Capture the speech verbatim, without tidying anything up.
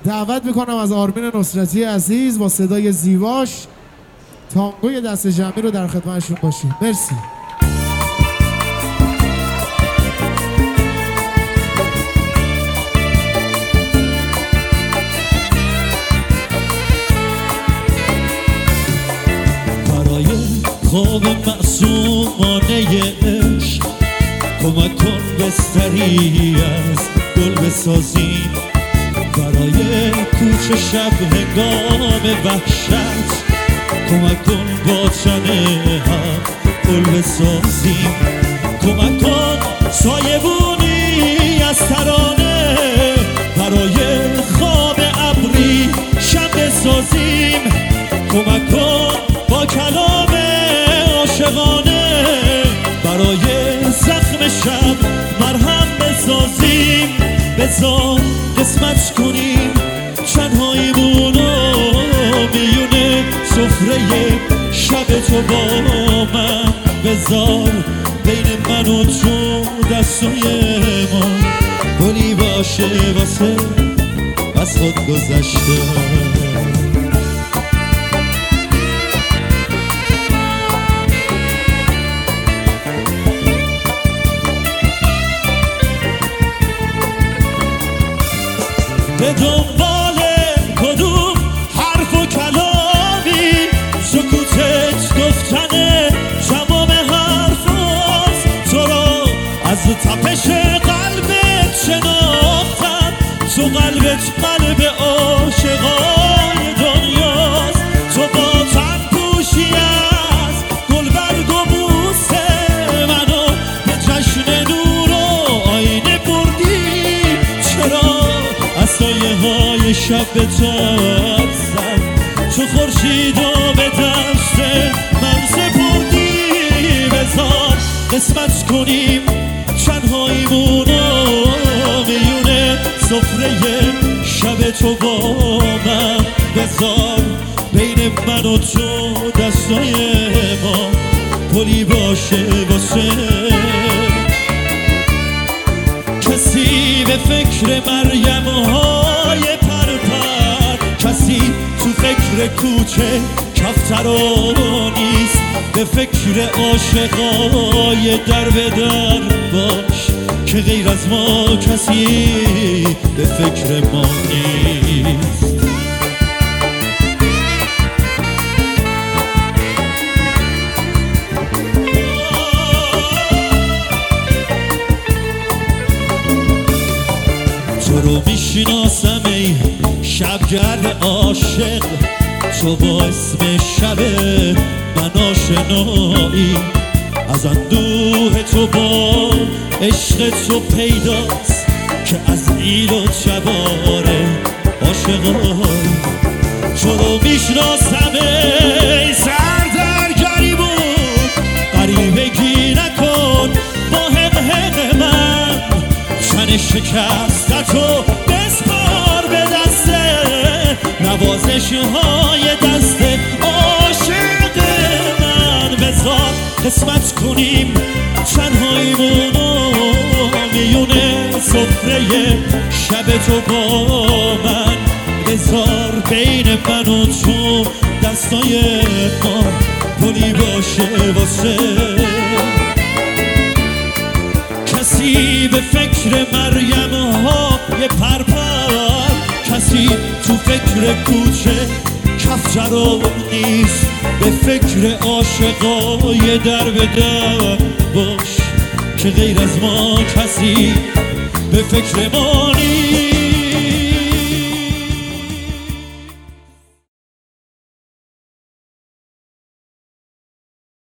دعوت میکنم از آرمین نصرتی عزیز با صدای زیباش تانگوی دست جمعی رو در خدمتشون باشیم. مرسی. برای خواب معصومانه عشق کمک کن بستری از گل بسازیم، برای کوچه شب هنگام وحشت کمک کن با تنه هم گل بسازیم، کمک کن سایبونی از ترانه برای خواب ابری شب بسازیم، کمک کن با کلام عاشقانه برای زخم شب مرهم بسازیم، بذار قسمت کنیم تنهاییمونو میونه سفره شب تو با من، بذار بین من و تو دستای ما گلی باشه واسه از خود گذشته. به دنبال کدوم حرف و کلامی سکوتت گفتن تمام حرف هست، تو را از تپش قلبت شناختم، تو قلبت قلب عاشقای دنیاست، تو با تن پوشی از گل برگ و بوسه منو به جشن نور و آینه بردی، چرا از سایه های شب به تاب زد تو خورشید و به دست من سپردی، بذار قسمت کنیم تنهاییمونو میونه سفره شب تو با من، بذار بین من و تو دستای ما پلی باشه واسه کسی به فکر مریم های پرپر، کسی تو فکر کوچه کفترا نیست، به فکر عاشقای در به در باش که غیر از ما کسی به فکر ما نیست. تو رو میشناسم ای شبگرد عاشق، تو با اسم شب من آشنایی، از اندوه تو با عشق تو پیداست که از ایل و جواره عاشقایی، تو رو میشناسم ای سردرگری بود غریبگی نکن با حق من، تن شکستتو بسپار به دسته نوازش های دست عاشق من، بذار قسمت کنیم تنهاییمونو میونه سفره شب تو با من، بذار بین من و تو دستای ما پلی باشه واسه کسی به فکر مریم ها یه پرپر، کسی تو فکر کوچه کفترا نیست، به فکر عاشقای در به در باش که غیر از ما کسی به فکر ما نیست.